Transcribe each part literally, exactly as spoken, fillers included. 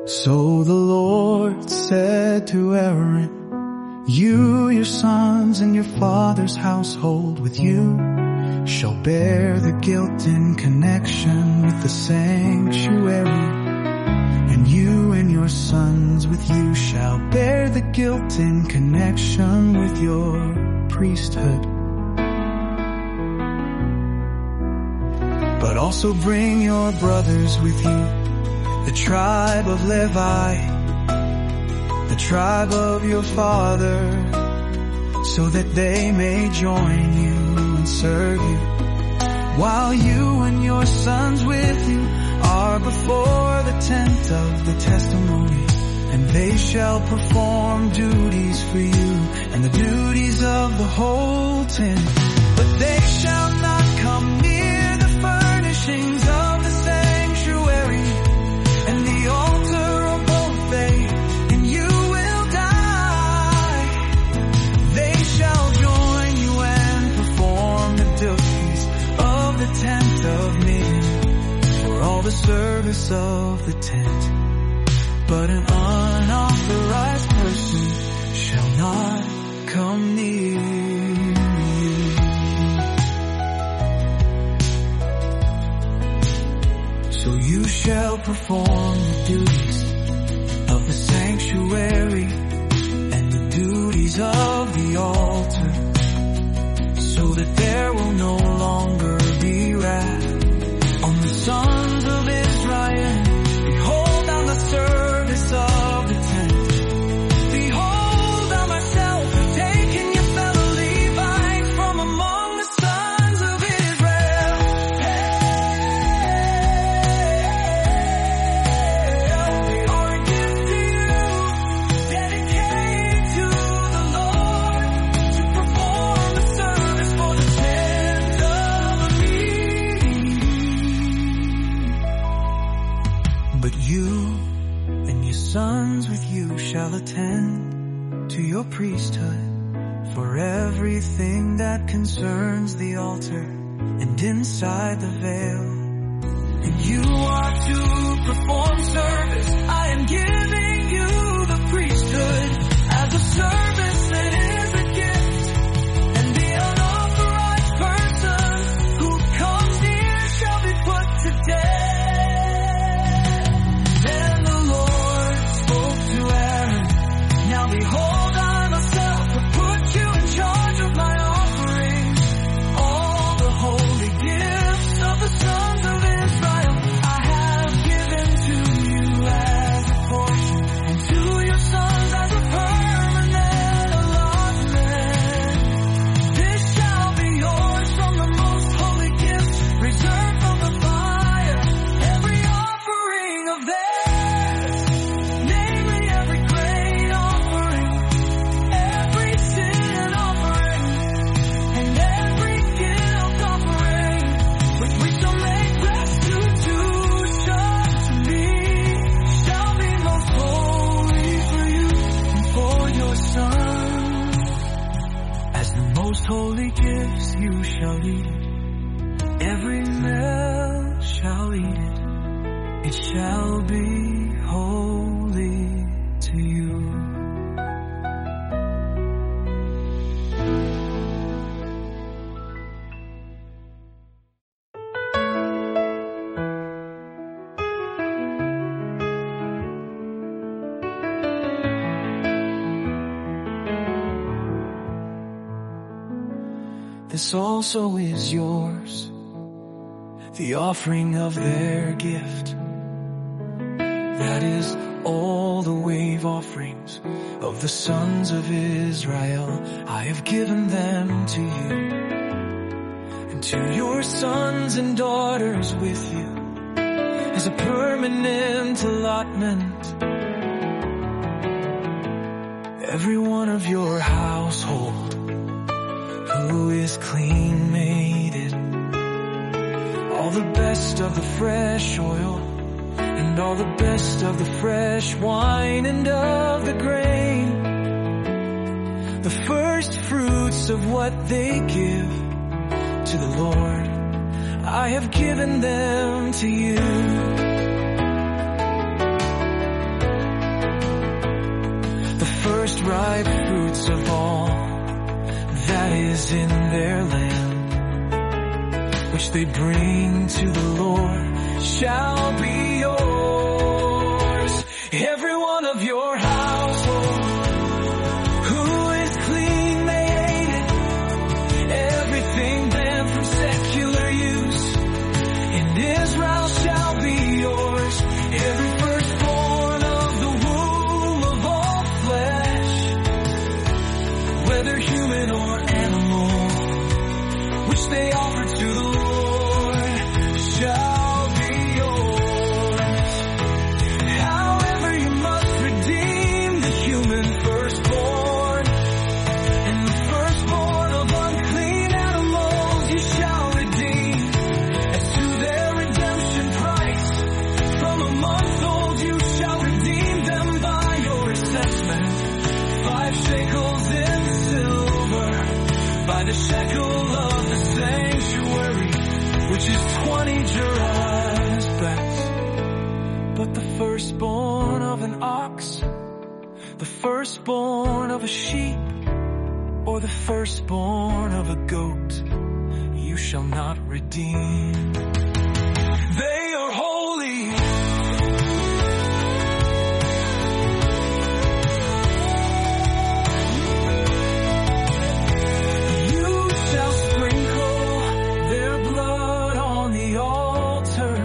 So the Lord said to Aaron, you, your sons, and your father's household with you shall bear the guilt in connection with the sanctuary. And you and your sons with you shall bear the guilt in connection with your priesthood. But also bring your brothers with you, the tribe of Levi, the tribe of your father, so that they may join you and serve you, while you and your sons with you are before the tent of the testimony. And they shall perform duties for you and the duties of the whole tent. But they shall not come near the furnishings of the sanctuary and the altar of both they and you will die. They shall join you and perform the duties of the tent of meeting for all the service of the tent. But an unauthorized person shall not come near you. So you shall perform the duties of the sanctuary and the duties of the altar, so that there will no longer be wrath on the sons of Israel. Behold, I'm the service of the tent. Behold, I myself have taken your fellow Levites from among the sons of Israel. They are a gift to you, dedicated to the Lord, to perform the service for the tent of meeting. But you and your sons with you shall attend to your priesthood for everything that concerns the altar and inside the veil. And you are to perform service. I am giving you the priesthood as a service that is a gift. And the unauthorized person who comes near shall be put to death. Then the Lord spoke to Aaron, now behold, I myself have put you in charge of my offerings, all the holy gifts of the sons of Israel I have given to you as a portion, and to your sons as a permanent allotment. This shall be yours from the most holy gifts, reserved from the fire, every offering of theirs, namely every grain offering, every sin offering, and every guilt offering, which we shall make restitution to me, shall be most holy for you and for your sons. As the most holy gifts you shall eat it, every male shall eat it, it shall be holy to you. This also is yours, the offering of their gift. That is all the wave offerings of the sons of Israel. I have given them to you, and to your sons and daughters with you, as a permanent allotment. Every one of your household who is clean made it, all the best of the fresh oil, and all the best of the fresh wine and of the grain, the first fruits of what they give to the Lord, I have given them to you. is in their land, which they bring to the Lord, shall be yours. Every one of your household who is clean, they ate it. Everything banned from secular use in Israel shall be yours. Every firstborn of the womb of all flesh, whether human or animal, which they offer to the Lord, shall be yours. However, you must redeem the human firstborn, and the firstborn of unclean animals you shall redeem. As to their redemption price, from a month old you shall redeem them by your assessment. Five shekels in silver, by the shekel of the sanctuary, which is twenty gerahs best. But the firstborn of an ox, the firstborn of a sheep, or the firstborn of a goat, you shall not redeem. They are holy. You shall sprinkle their blood on the altar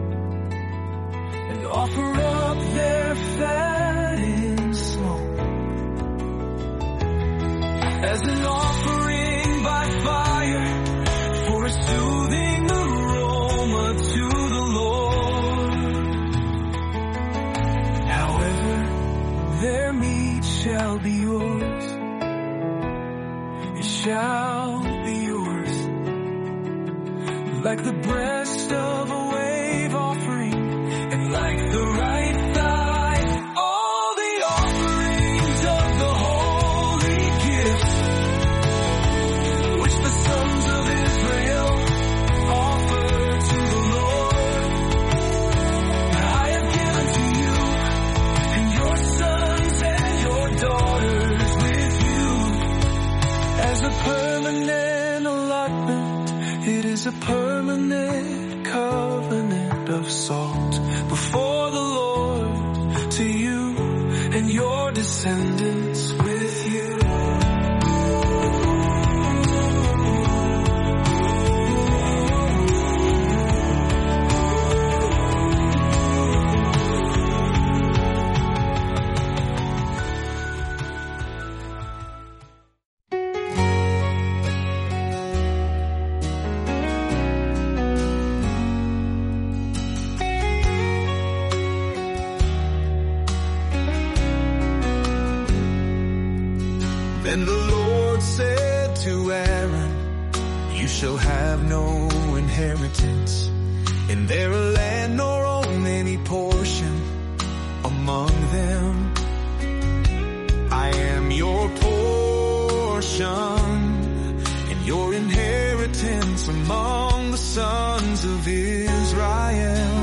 and offer up their fat in smoke as an offering by fire for a soothing aroma to the Lord. However, their meat shall be yours. It shall be yours, like the breast of a wave offering, and like the right thigh, all the offerings of the holy gifts, which the sons of Israel offer to the Lord, I have given to you, and your sons and your daughters with you, as a permanent allotment. It is a permanent covenant of salt before the Lord, to you and your descendants with you. Then the Lord said to Aaron, you shall have no inheritance in their land, nor own any portion among them. I am your portion and your inheritance among the sons of Israel.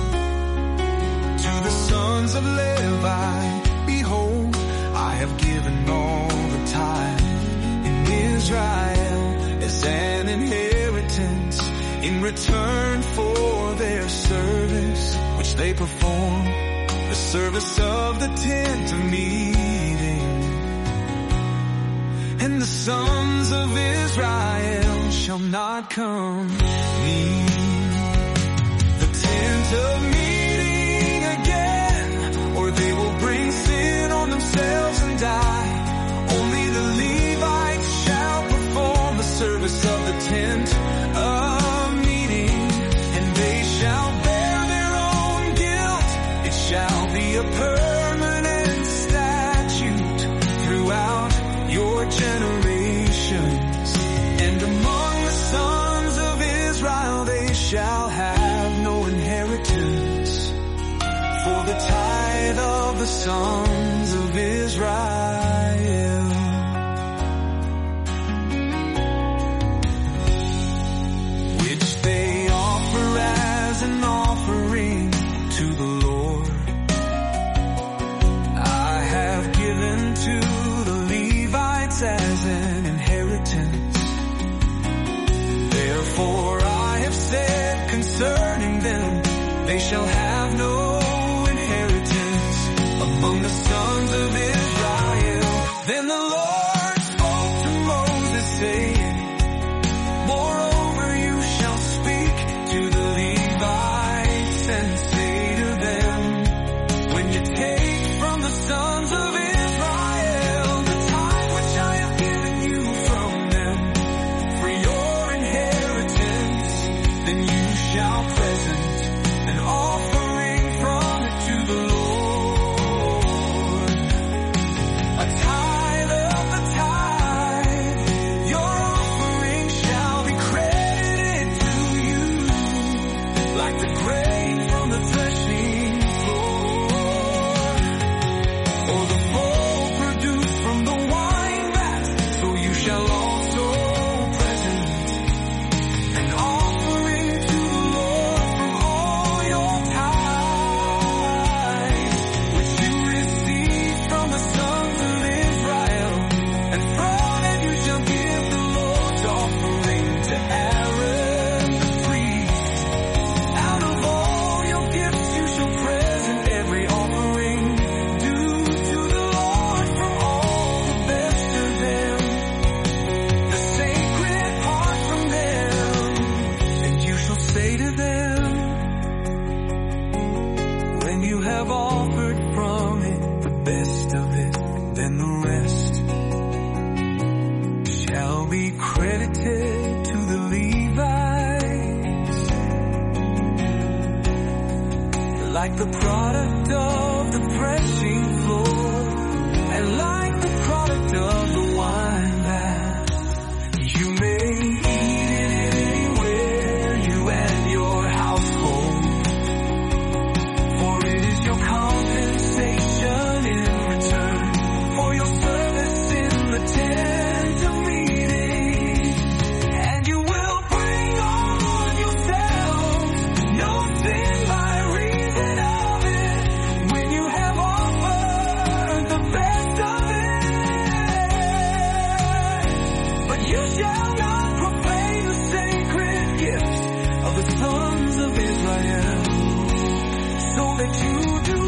To the sons of Levi, behold, I have given all the tithe in Israel as an inheritance in return for their service, which they perform, the service of the tent of meeting. And the sons of Israel shall not come near the tent of meeting again, or they will bring sin on themselves and die. Only the Levites shall perform the service of the tent of meeting, and they shall bear their own guilt. It shall be a permanent statute throughout your generations. And among the sons of Israel they shall have no inheritance, for the tithe of the sons of Israel, which they offer as an offering to the Lord, I have given to the Levites as an inheritance they shall have no inheritance among the sons of Israel. Then the Lord spoke to Moses, saying, moreover you shall speak to the Levites and say to them, when you take from the sons of Israel the tithe which I have given you from them for your inheritance, then you shall present an offering from it to the Lord, a tithe of the tithe. Your offering shall be credited to you like the grain from the threshing floor, or the bowl produced from the wine vat. So you shall also present an offering to the Lord from all your tithes, which you received from the sons of Israel, and from it you shall give the Lord's offering to Aaron the priest. Out of all your gifts you shall present every offering due to the Lord from all the best of them, the sacred part from them. And you shall say to them, when you have offered from it the best of it, then the rest shall be credited to the Levites, like the product of the threshing floor, and like the product of the wine vat. You may eat it anywhere, you and your household, for it is your compensation in return for your service in the tent of meeting. And you will bring on yourselves no sin by reason of it, when you have offered the best of it. But you shall not profane the sacred gifts of the sons of Israel, so that you do